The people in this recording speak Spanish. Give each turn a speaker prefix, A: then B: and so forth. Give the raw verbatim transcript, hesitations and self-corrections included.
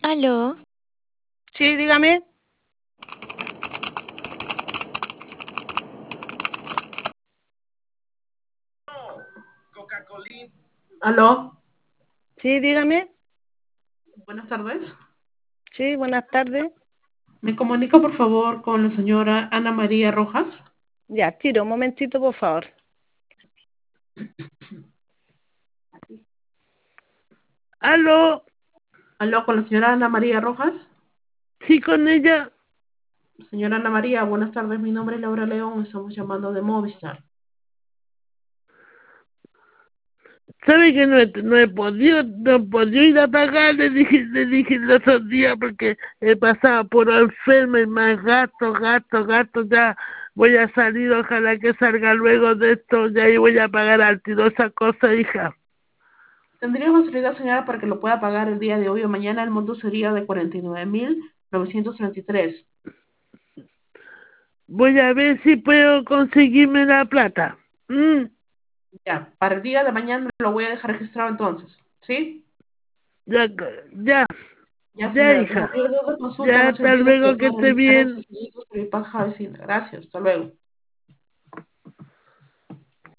A: Aló,
B: Sí, dígame.
C: Aló,
B: Sí, dígame.
C: buenas tardes.
B: Sí, buenas tardes.
C: ¿Me comunica por favor con la señora Ana María Rojas?
B: Ya, tiro, un momentito, por favor.
A: aló,
C: Aló, con la señora Ana María Rojas.
A: sí con ella.
C: Señora Ana María, buenas tardes. Mi nombre es Laura León. Estamos llamando de Movistar.
A: ¿Sabe que no he, no he podido, no he podido ir a pagar? Le dije, le dije el otro día porque he pasado por enferma y más gasto, gasto, gasto. Ya voy a salir, ojalá que salga luego de esto. Ya ahí voy a pagar al tiro esa cosa, hija.
C: ¿Tendría facilidad, señora, para que lo pueda pagar el día de hoy o mañana? El monto sería de cuarenta y nueve mil novecientos treinta y tres.
A: Voy a ver si puedo conseguirme la plata. Mm,
C: Ya, para el día de mañana lo voy a dejar registrado entonces. ¿Sí?
A: ya, ya,
C: Ya,
A: ya,
C: señora, por
A: hija.
C: cualquier duda, consulta,
A: Ya,
C: no se
A: hasta
C: olvide que
A: luego,
C: lo
A: que
C: puede
A: esté
C: realizar en
A: bien.
C: sus servicios de Panja Vecina. Gracias, hasta luego.